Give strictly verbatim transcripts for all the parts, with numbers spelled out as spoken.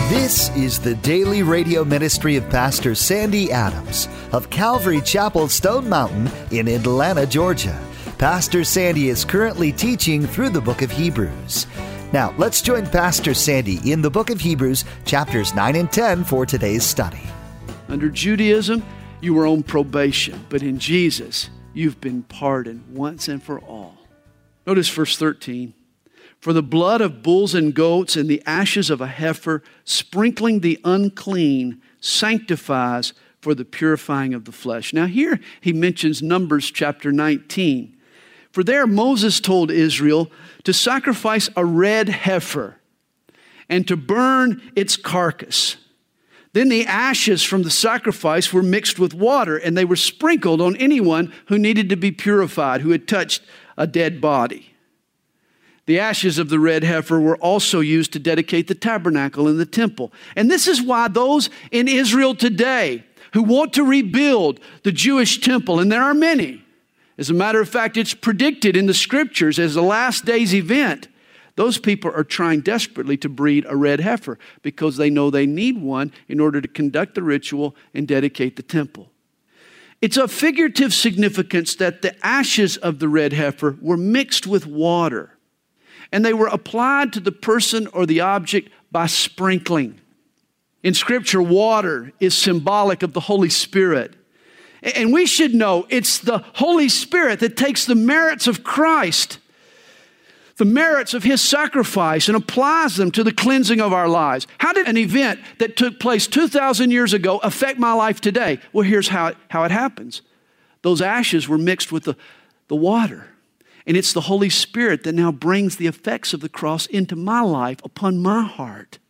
This is the daily radio ministry of Pastor Sandy Adams of Calvary Chapel, Stone Mountain in Atlanta, Georgia. Pastor Sandy is currently teaching through the book of Hebrews. Now, let's join Pastor Sandy in the book of Hebrews, chapters nine and ten for today's study. Under Judaism, you were on probation, but in Jesus, you've been pardoned once and for all. Notice verse thirteen. For the blood of bulls and goats and the ashes of a heifer, sprinkling the unclean, sanctifies for the purifying of the flesh. Now here he mentions Numbers chapter nineteen. For there Moses told Israel to sacrifice a red heifer and to burn its carcass. Then the ashes from the sacrifice were mixed with water, and they were sprinkled on anyone who needed to be purified, who had touched a dead body. The ashes of the red heifer were also used to dedicate the tabernacle and the temple. And this is why those in Israel today who want to rebuild the Jewish temple, and there are many, as a matter of fact, it's predicted in the scriptures as a last days event, those people are trying desperately to breed a red heifer because they know they need one in order to conduct the ritual and dedicate the temple. It's of figurative significance that the ashes of the red heifer were mixed with water, and they were applied to the person or the object by sprinkling. In Scripture, water is symbolic of the Holy Spirit. And we should know it's the Holy Spirit that takes the merits of Christ, the merits of His sacrifice, and applies them to the cleansing of our lives. How did an event that took place two thousand years ago affect my life today? Well, here's how it, how it happens. Those ashes were mixed with the, the water. And it's the Holy Spirit that now brings the effects of the cross into my life, upon my heart.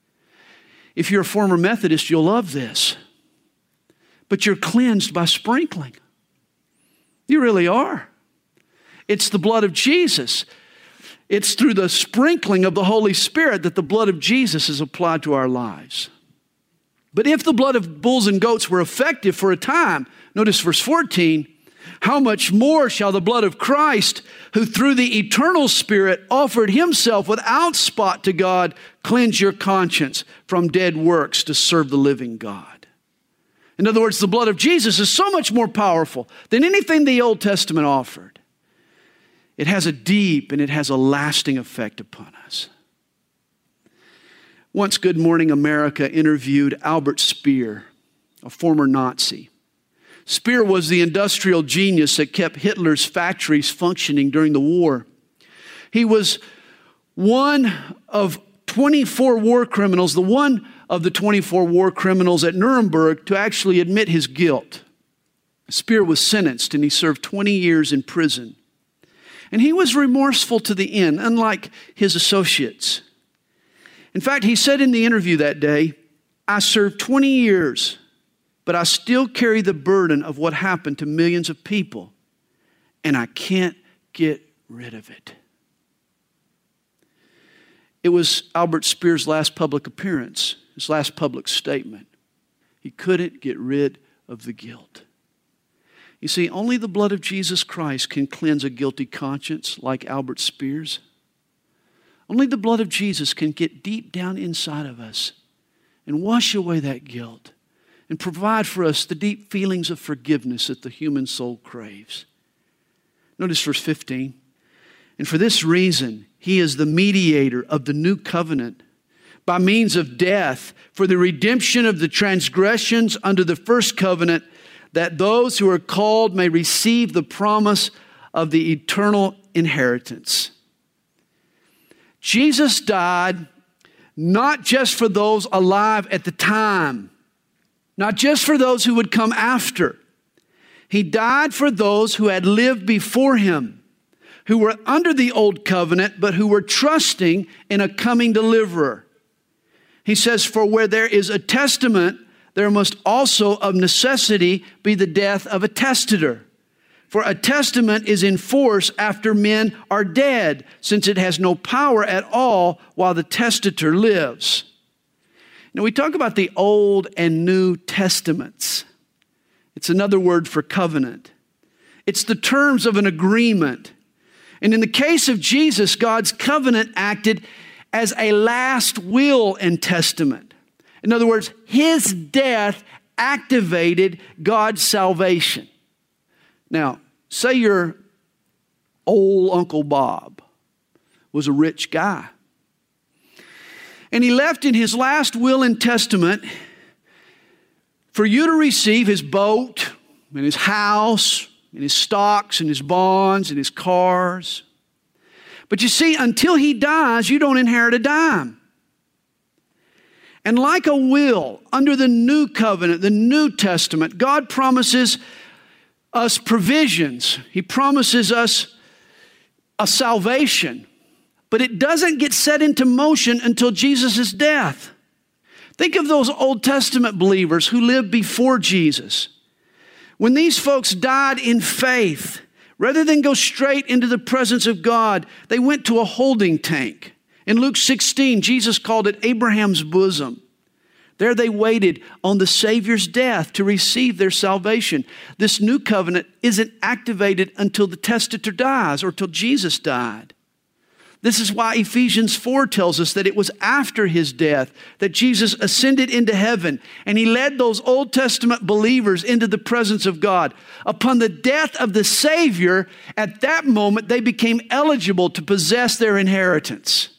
If you're a former Methodist, you'll love this. But you're cleansed by sprinkling. You really are. It's the blood of Jesus. It's through the sprinkling of the Holy Spirit that the blood of Jesus is applied to our lives. But if the blood of bulls and goats were effective for a time, notice verse fourteen, how much more shall the blood of Christ, who through the eternal Spirit offered Himself without spot to God, cleanse your conscience from dead works to serve the living God? In other words, the blood of Jesus is so much more powerful than anything the Old Testament offered. It has a deep and it has a lasting effect upon us. Once Good Morning America interviewed Albert Speer, a former Nazi. Speer was the industrial genius that kept Hitler's factories functioning during the war. He was one of twenty-four war criminals, the one of the twenty-four war criminals at Nuremberg to actually admit his guilt. Speer was sentenced and he served twenty years in prison. And he was remorseful to the end, unlike his associates. In fact, he said in the interview that day, I served twenty years, but I still carry the burden of what happened to millions of people, and I can't get rid of it. It was Albert Speer's last public appearance, his last public statement. He couldn't get rid of the guilt. You see, only the blood of Jesus Christ can cleanse a guilty conscience like Albert Speer's. Only the blood of Jesus can get deep down inside of us and wash away that guilt and provide for us the deep feelings of forgiveness that the human soul craves. Notice verse fifteen. And for this reason, He is the mediator of the new covenant by means of death for the redemption of the transgressions under the first covenant, that those who are called may receive the promise of the eternal inheritance. Jesus died not just for those alive at the time, not just for those who would come after. He died for those who had lived before Him, who were under the old covenant, but who were trusting in a coming deliverer. He says, for where there is a testament, there must also of necessity be the death of a testator. For a testament is in force after men are dead, since it has no power at all while the testator lives. Now we talk about the Old and New Testaments. It's another word for covenant. It's the terms of an agreement. And in the case of Jesus, God's covenant acted as a last will and testament. In other words, his death activated God's salvation. Now, say your old Uncle Bob was a rich guy. And he left in his last will and testament for you to receive his boat and his house and his stocks and his bonds and his cars. But you see, until he dies, you don't inherit a dime. And like a will, under the new covenant, the New Testament, God promises us provisions. He promises us a salvation. But it doesn't get set into motion until Jesus' death. Think of those Old Testament believers who lived before Jesus. When these folks died in faith, rather than go straight into the presence of God, they went to a holding tank. In Luke sixteen, Jesus called it Abraham's bosom. There they waited on the Savior's death to receive their salvation. This new covenant isn't activated until the testator dies or till Jesus died. This is why Ephesians four tells us that it was after his death that Jesus ascended into heaven and he led those Old Testament believers into the presence of God. Upon the death of the Savior, at that moment they became eligible to possess their inheritance.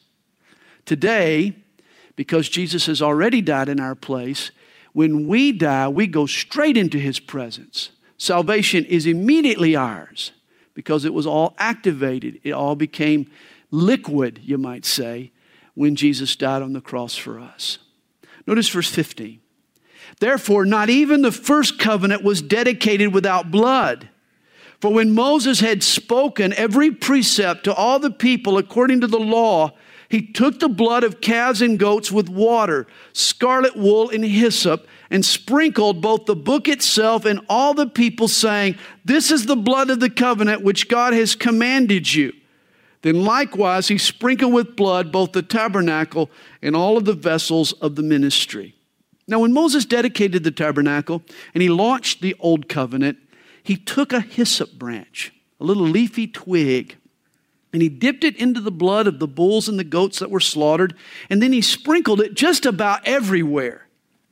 Today, because Jesus has already died in our place, when we die, we go straight into his presence. Salvation is immediately ours because it was all activated. It all became liquid, you might say, when Jesus died on the cross for us. Notice verse fifteen. Therefore, not even the first covenant was dedicated without blood. For when Moses had spoken every precept to all the people according to the law, he took the blood of calves and goats with water, scarlet wool and hyssop, and sprinkled both the book itself and all the people, saying, "This is the blood of the covenant which God has commanded you." Then likewise he sprinkled with blood both the tabernacle and all of the vessels of the ministry. Now when Moses dedicated the tabernacle and he launched the old covenant, he took a hyssop branch, a little leafy twig, and he dipped it into the blood of the bulls and the goats that were slaughtered, and then he sprinkled it just about everywhere.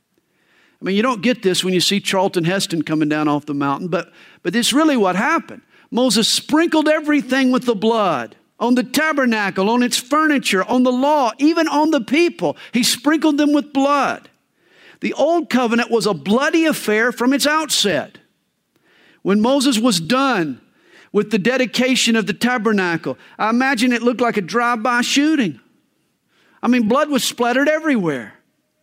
I mean, you don't get this when you see Charlton Heston coming down off the mountain, but, but it's really what happened. Moses sprinkled everything with the blood. On the tabernacle, on its furniture, on the law, even on the people. He sprinkled them with blood. The old covenant was a bloody affair from its outset. When Moses was done with the dedication of the tabernacle, I imagine it looked like a drive-by shooting. I mean, blood was splattered everywhere.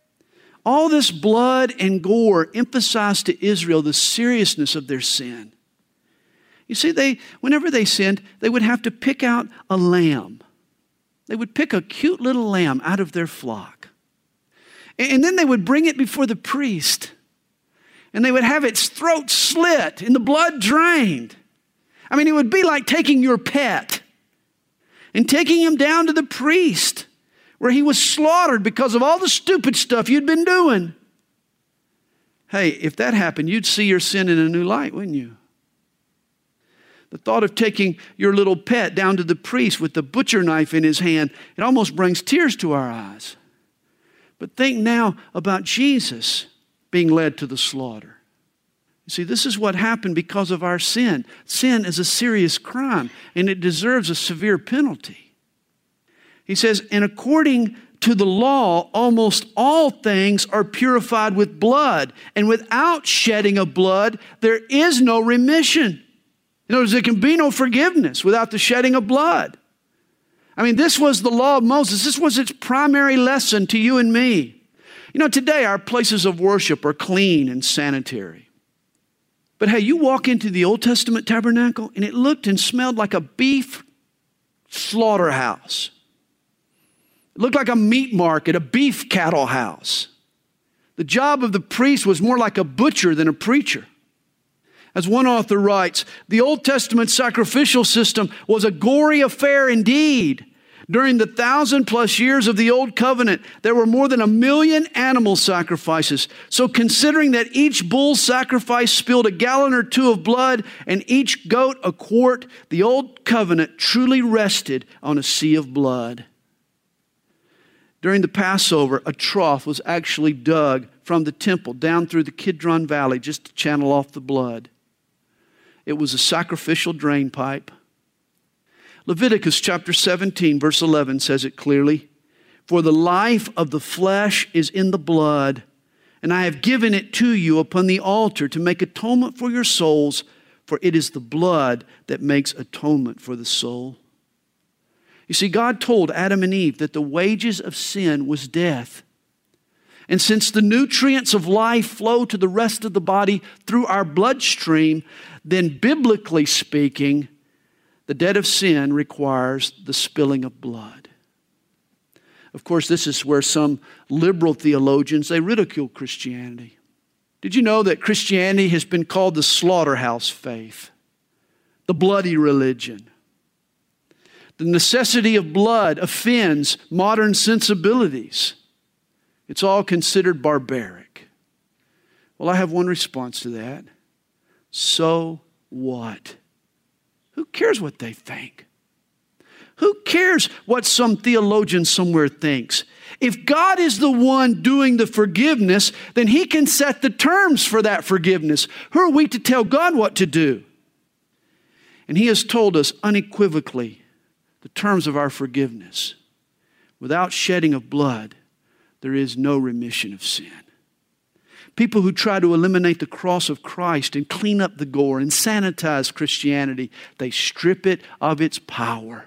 All this blood and gore emphasized to Israel the seriousness of their sin. You see, they, whenever they sinned, they would have to pick out a lamb. They would pick a cute little lamb out of their flock. And then they would bring it before the priest. And they would have its throat slit and the blood drained. I mean, it would be like taking your pet and taking him down to the priest where he was slaughtered because of all the stupid stuff you'd been doing. Hey, if that happened, you'd see your sin in a new light, wouldn't you? The thought of taking your little pet down to the priest with the butcher knife in his hand, it almost brings tears to our eyes. But think now about Jesus being led to the slaughter. You see, this is what happened because of our sin. Sin is a serious crime, and it deserves a severe penalty. He says, and according to the law, almost all things are purified with blood, and without shedding of blood, there is no remission. In other words, there can be no forgiveness without the shedding of blood. I mean, this was the law of Moses. This was its primary lesson to you and me. You know, today our places of worship are clean and sanitary. But hey, you walk into the Old Testament tabernacle and it looked and smelled like a beef slaughterhouse. It looked like a meat market, a beef cattle house. The job of the priest was more like a butcher than a preacher. As one author writes, the Old Testament sacrificial system was a gory affair indeed. During the thousand plus years of the Old Covenant, there were more than a million animal sacrifices. So considering that each bull sacrifice spilled a gallon or two of blood and each goat a quart, the Old Covenant truly rested on a sea of blood. During the Passover, a trough was actually dug from the temple down through the Kidron Valley just to channel off the blood. It was a sacrificial drain pipe. Leviticus chapter seventeen, verse eleven says it clearly. For the life of the flesh is in the blood, and I have given it to you upon the altar to make atonement for your souls, for it is the blood that makes atonement for the soul. You see, God told Adam and Eve that the wages of sin was death. And since the nutrients of life flow to the rest of the body through our bloodstream, then biblically speaking, the debt of sin requires the spilling of blood. Of course, this is where some liberal theologians, they ridicule Christianity. Did you know that Christianity has been called the slaughterhouse faith, the bloody religion? The necessity of blood offends modern sensibilities. It's all considered barbaric. Well, I have one response to that. So what? Who cares what they think? Who cares what some theologian somewhere thinks? If God is the one doing the forgiveness, then He can set the terms for that forgiveness. Who are we to tell God what to do? And He has told us unequivocally the terms of our forgiveness. Without shedding of blood, there is no remission of sin. People who try to eliminate the cross of Christ and clean up the gore and sanitize Christianity, they strip it of its power.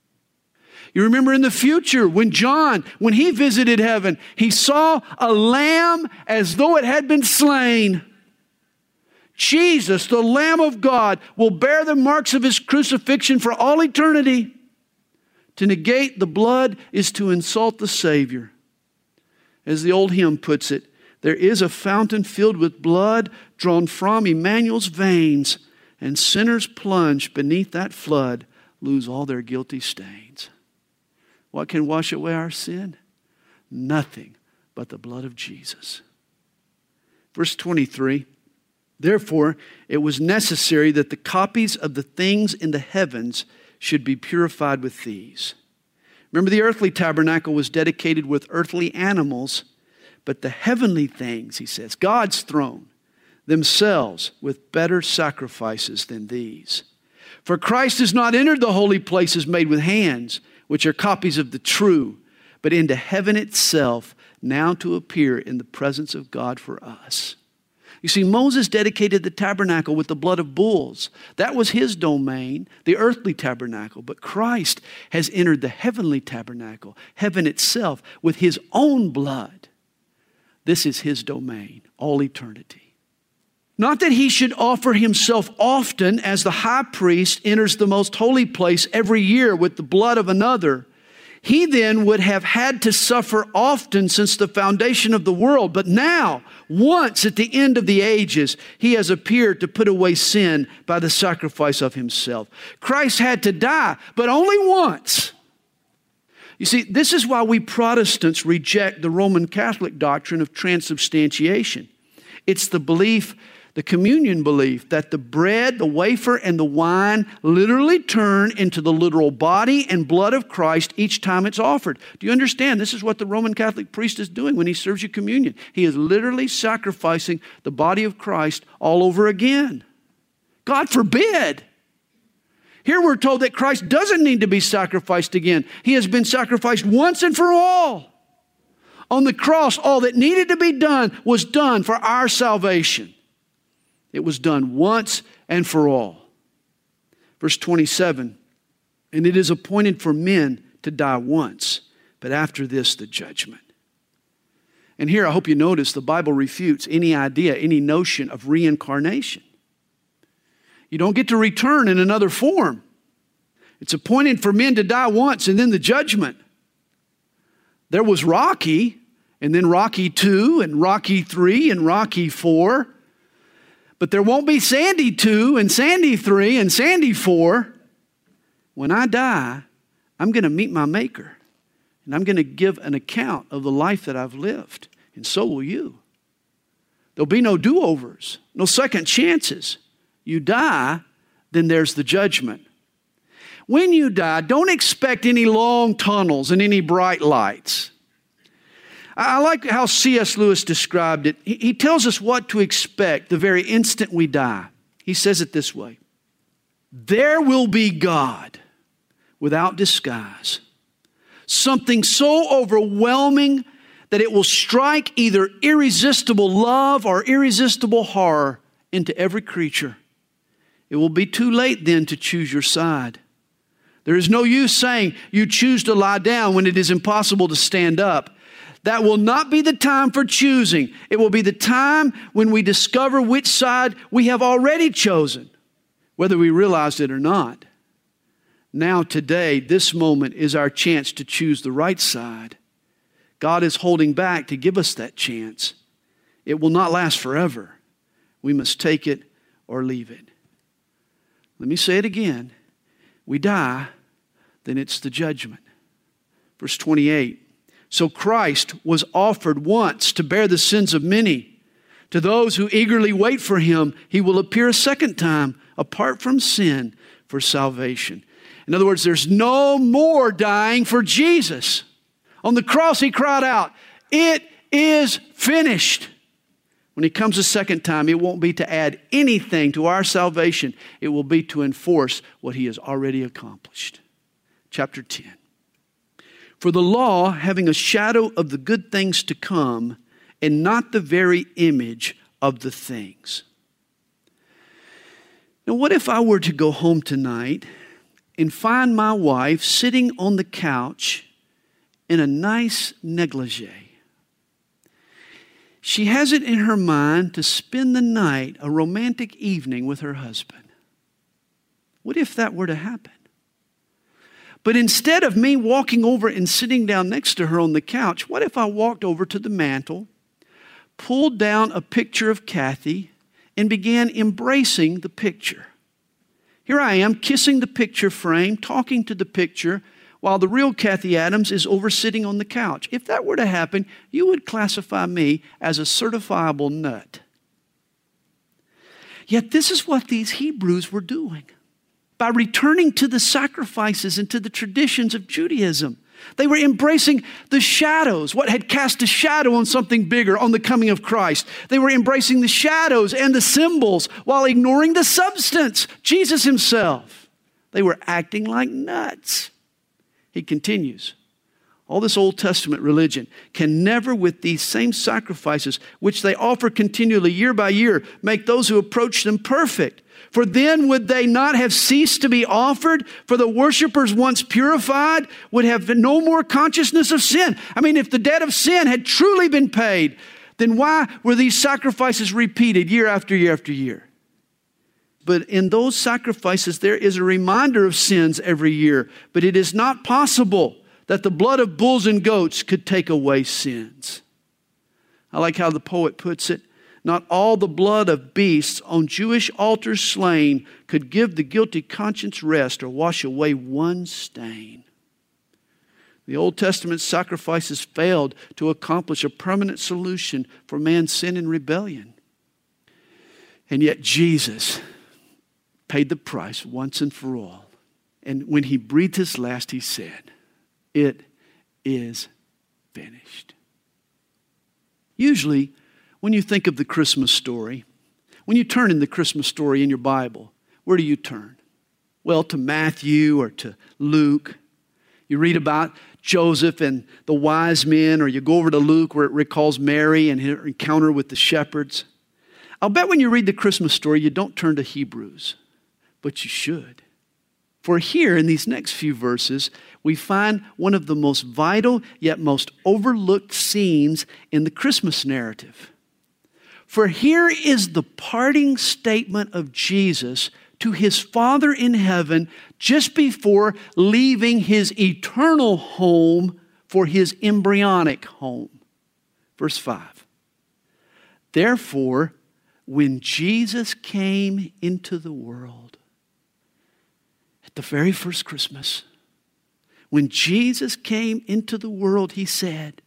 You remember in the future when John, when he visited heaven, he saw a lamb as though it had been slain. Jesus, the Lamb of God, will bear the marks of His crucifixion for all eternity. To negate the blood is to insult the Savior. As the old hymn puts it, there is a fountain filled with blood drawn from Emmanuel's veins, and sinners plunged beneath that flood lose all their guilty stains. What can wash away our sin? Nothing but the blood of Jesus. Verse twenty-three, therefore it was necessary that the copies of the things in the heavens should be purified with these. Remember, the earthly tabernacle was dedicated with earthly animals, but the heavenly things, he says, God's throne, themselves with better sacrifices than these. For Christ has not entered the holy places made with hands, which are copies of the true, but into heaven itself, now to appear in the presence of God for us. You see, Moses dedicated the tabernacle with the blood of bulls. That was his domain, the earthly tabernacle. But Christ has entered the heavenly tabernacle, heaven itself, with His own blood. This is His domain, all eternity. Not that He should offer Himself often, as the high priest enters the most holy place every year with the blood of another. He then would have had to suffer often since the foundation of the world. But now, once at the end of the ages, He has appeared to put away sin by the sacrifice of Himself. Christ had to die, but only once. You see, this is why we Protestants reject the Roman Catholic doctrine of transubstantiation. It's the belief, the communion belief, that the bread, the wafer, and the wine literally turn into the literal body and blood of Christ each time it's offered. Do you understand? This is what the Roman Catholic priest is doing when he serves you communion. He is literally sacrificing the body of Christ all over again. God forbid. Here we're told that Christ doesn't need to be sacrificed again. He has been sacrificed once and for all. On the cross, all that needed to be done was done for our salvation. It was done once and for all. Verse twenty-seven, and it is appointed for men to die once, but after this the judgment. And here I hope you notice the Bible refutes any idea, any notion of reincarnation. You don't get to return in another form. It's appointed for men to die once and then the judgment. There was Rocky, and then Rocky two, and Rocky three, and Rocky four. But there won't be Sandy two, and Sandy three, and Sandy four. When I die, I'm going to meet my Maker. And I'm going to give an account of the life that I've lived. And so will you. There'll be no do-overs, no second chances. You die, then there's the judgment. When you die, don't expect any long tunnels and any bright lights. I like how C S Lewis described it. He tells us what to expect the very instant we die. He says it this way: there will be God without disguise, something so overwhelming that it will strike either irresistible love or irresistible horror into every creature. It will be too late then to choose your side. There is no use saying you choose to lie down when it is impossible to stand up. That will not be the time for choosing. It will be the time when we discover which side we have already chosen, whether we realized it or not. Now, today, this moment is our chance to choose the right side. God is holding back to give us that chance. It will not last forever. We must take it or leave it. Let me say it again. We die, then it's the judgment. Verse twenty-eight. So Christ was offered once to bear the sins of many. To those who eagerly wait for Him, He will appear a second time, apart from sin, for salvation. In other words, there's no more dying for Jesus. On the cross, He cried out, "It is finished." When He comes a second time, it won't be to add anything to our salvation. It will be to enforce what He has already accomplished. Chapter ten. For the law, having a shadow of the good things to come, and not the very image of the things. Now, what if I were to go home tonight and find my wife sitting on the couch in a nice negligee? She has it in her mind to spend the night, a romantic evening with her husband. What if that were to happen? But instead of me walking over and sitting down next to her on the couch, what if I walked over to the mantel, pulled down a picture of Kathy, and began embracing the picture? Here I am, kissing the picture frame, talking to the picture, while the real Kathy Adams is over sitting on the couch. If that were to happen, you would classify me as a certifiable nut. Yet this is what these Hebrews were doing. By returning to the sacrifices and to the traditions of Judaism, they were embracing the shadows, what had cast a shadow on something bigger, on the coming of Christ. They were embracing the shadows and the symbols while ignoring the substance, Jesus Himself. They were acting like nuts. He continues, all this Old Testament religion can never, with these same sacrifices, which they offer continually year by year, make those who approach them perfect. For then would they not have ceased to be offered? For the worshipers once purified would have no more consciousness of sin. I mean, if the debt of sin had truly been paid, then why were these sacrifices repeated year after year after year? But in those sacrifices, there is a reminder of sins every year. But it is not possible that the blood of bulls and goats could take away sins. I like how the poet puts it. Not all the blood of beasts on Jewish altars slain could give the guilty conscience rest or wash away one stain. The Old Testament sacrifices failed to accomplish a permanent solution for man's sin and rebellion. And yet Jesus paid the price once and for all. And when He breathed His last, He said, "It is finished." Usually, when you think of the Christmas story, when you turn in the Christmas story in your Bible, where do you turn? Well, to Matthew or to Luke. You read about Joseph and the wise men, or you go over to Luke where it recalls Mary and her encounter with the shepherds. I'll bet when you read the Christmas story, you don't turn to Hebrews, but you should. For here in these next few verses, we find one of the most vital yet most overlooked scenes in the Christmas narrative. For here is the parting statement of Jesus to His Father in heaven just before leaving His eternal home for His embryonic home. Verse five. Therefore, when Jesus came into the world, at the very first Christmas, when Jesus came into the world, He said,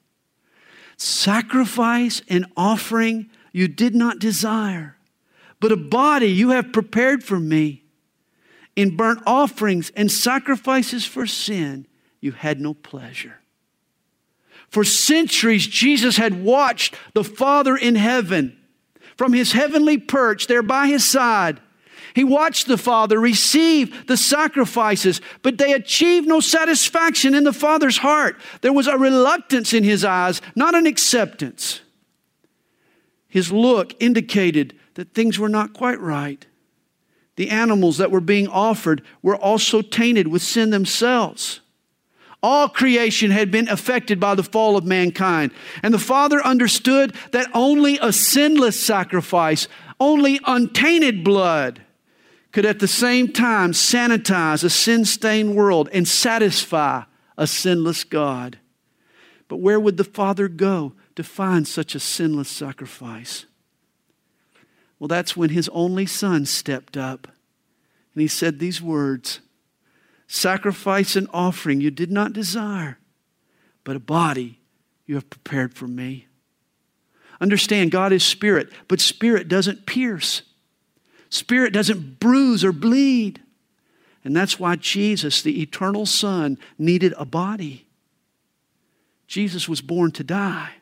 "Sacrifice and offering you did not desire, but a body you have prepared for me. In burnt offerings and sacrifices for sin, you had no pleasure. For centuries, Jesus had watched the Father in heaven from his heavenly perch there by his side. He watched the Father receive the sacrifices, but they achieved no satisfaction in the Father's heart. There was a reluctance in his eyes, not an acceptance. His look indicated that things were not quite right. The animals that were being offered were also tainted with sin themselves. All creation had been affected by the fall of mankind. And the Father understood that only a sinless sacrifice, only untainted blood, could at the same time sanitize a sin-stained world and satisfy a sinless God. But where would the Father go to find such a sinless sacrifice? Well, that's when his only Son stepped up and he said these words, "Sacrifice and offering you did not desire, but a body you have prepared for me." Understand, God is spirit, but spirit doesn't pierce. Spirit doesn't bruise or bleed. And that's why Jesus, the eternal Son, needed a body. Jesus was born to die.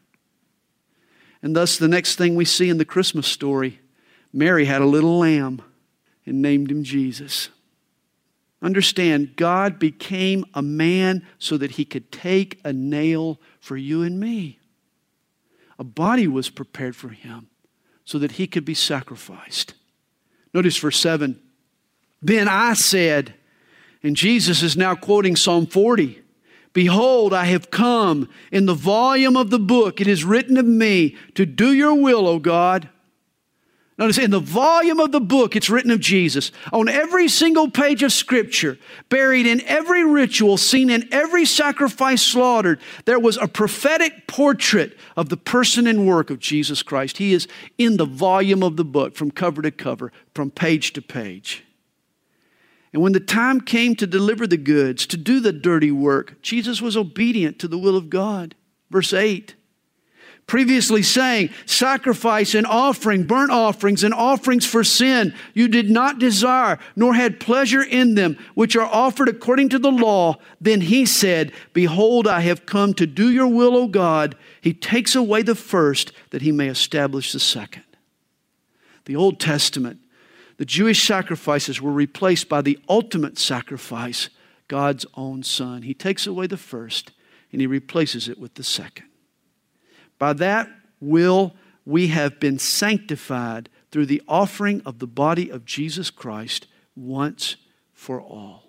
And thus the next thing we see in the Christmas story, Mary had a little lamb and named him Jesus. Understand, God became a man so that he could take a nail for you and me. A body was prepared for him so that he could be sacrificed. Notice verse seven. Then I said, and Jesus is now quoting Psalm forty, "Behold, I have come. In the volume of the book it is written of me to do your will, O God." Notice, in the volume of the book, it's written of Jesus. On every single page of Scripture, buried in every ritual, seen in every sacrifice slaughtered, there was a prophetic portrait of the person and work of Jesus Christ. He is in the volume of the book, from cover to cover, from page to page. And when the time came to deliver the goods, to do the dirty work, Jesus was obedient to the will of God. Verse eight. Previously saying, sacrifice and offering, burnt offerings and offerings for sin, you did not desire, nor had pleasure in them, which are offered according to the law. Then he said, behold, I have come to do your will, O God. He takes away the first, that he may establish the second. The Old Testament, the Jewish sacrifices were replaced by the ultimate sacrifice, God's own Son. He takes away the first, and he replaces it with the second. By that will we have been sanctified through the offering of the body of Jesus Christ once for all.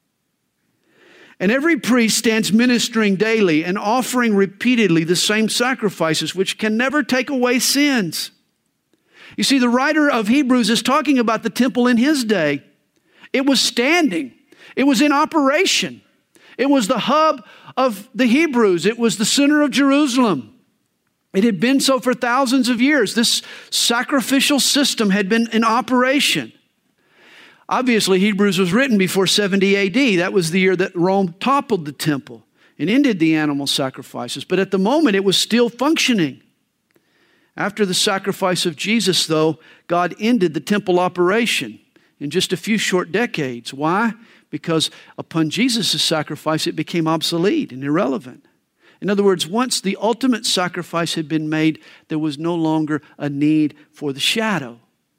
And every priest stands ministering daily and offering repeatedly the same sacrifices, which can never take away sins. You see, the writer of Hebrews is talking about the temple in his day. It was standing. It was in operation. It was the hub of the Hebrews. It was the center of Jerusalem. It had been so for thousands of years. This sacrificial system had been in operation. Obviously, Hebrews was written before seventy A D. That was the year that Rome toppled the temple and ended the animal sacrifices. But at the moment, it was still functioning. After the sacrifice of Jesus, though, God ended the temple operation in just a few short decades. Why? Because upon Jesus' sacrifice, it became obsolete and irrelevant. In other words, once the ultimate sacrifice had been made, there was no longer a need for the shadow.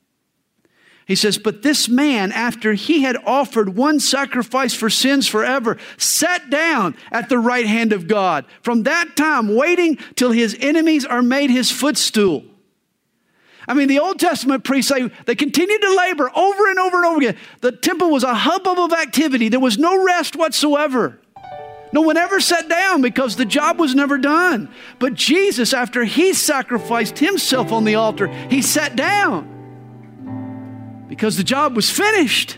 He says, but this man, after he had offered one sacrifice for sins forever, sat down at the right hand of God. From that time, waiting till his enemies are made his footstool. I mean, the Old Testament priests say they continued to labor over and over and over again. The temple was a hubbub of activity. There was no rest whatsoever. No one ever sat down because the job was never done. But Jesus, after he sacrificed himself on the altar, he sat down because the job was finished.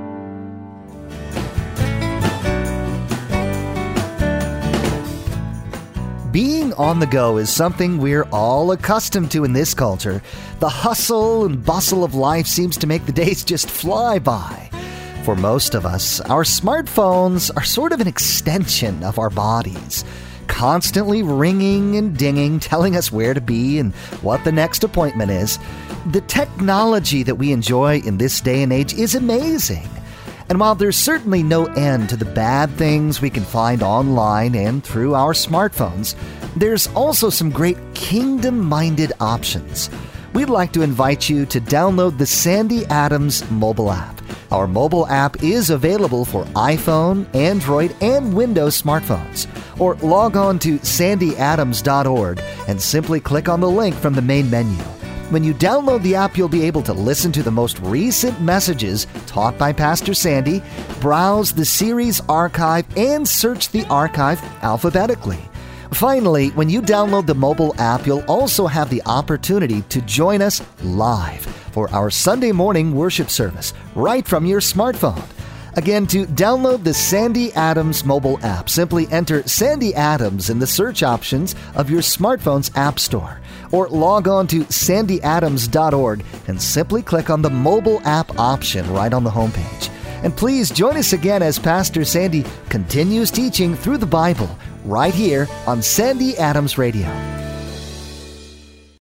Being on the go is something we're all accustomed to in this culture. The hustle and bustle of life seems to make the days just fly by. For most of us, our smartphones are sort of an extension of our bodies, constantly ringing and dinging, telling us where to be and what the next appointment is. The technology that we enjoy in this day and age is amazing. And while there's certainly no end to the bad things we can find online and through our smartphones, There's also some great kingdom-minded options. We'd like to invite you to download the Sandy Adams mobile app. Our mobile app is available for iPhone, Android, and Windows smartphones. Or log on to sandy adams dot org and simply click on the link from the main menu. When you download the app, you'll be able to listen to the most recent messages taught by Pastor Sandy, browse the series archive, and search the archive alphabetically. Finally, when you download the mobile app, you'll also have the opportunity to join us live for our Sunday morning worship service right from your smartphone. Again, to download the Sandy Adams mobile app, simply enter Sandy Adams in the search options of your smartphone's app store, or log on to sandy adams dot org and simply click on the mobile app option right on the homepage. And please join us again as Pastor Sandy continues teaching through the Bible right here on Sandy Adams Radio.